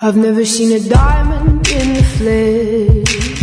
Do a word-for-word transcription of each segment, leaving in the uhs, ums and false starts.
I've never seen a diamond in the flesh.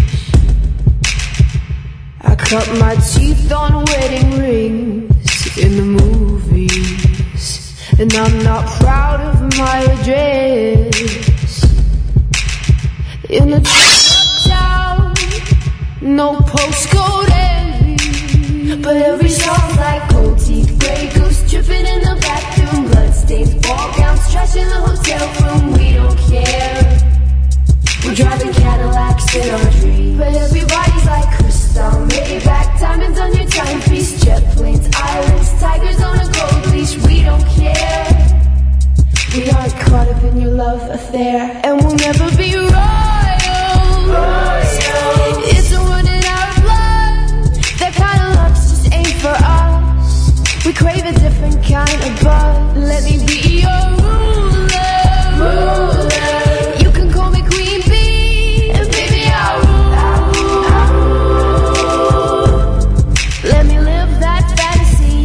I cut my teeth on wedding rings in the movies, and I'm not proud of my address. In the town, no postcode envy, but every song's like gold teeth, grey goose dripping in the bathroom, bloodstains, ball gowns, trash in the hotel room. We don't care. We're driving Cadillacs in our dreams, but everybody's like crystal, Maybach, diamonds on your timepiece, jet planes, islands, tigers on a gold leash. We don't care. We aren't caught up in your love affair, and we'll never be royals. Royals. It's a running out of blood. That kind of luck just ain't for us. We crave a different kind of buzz. Let me be your ruler. Ruler. You can call me Queen Bee, and baby I'll rule. I'll rule. Let me live that fantasy.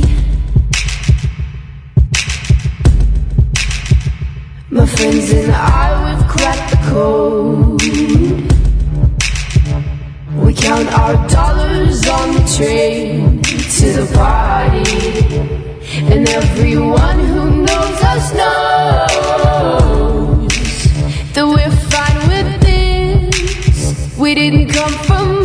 My friends and I, we've cracked the code. We count our dollars on the train to the party, and everyone who knows us knows that we're fine with this. We didn't come from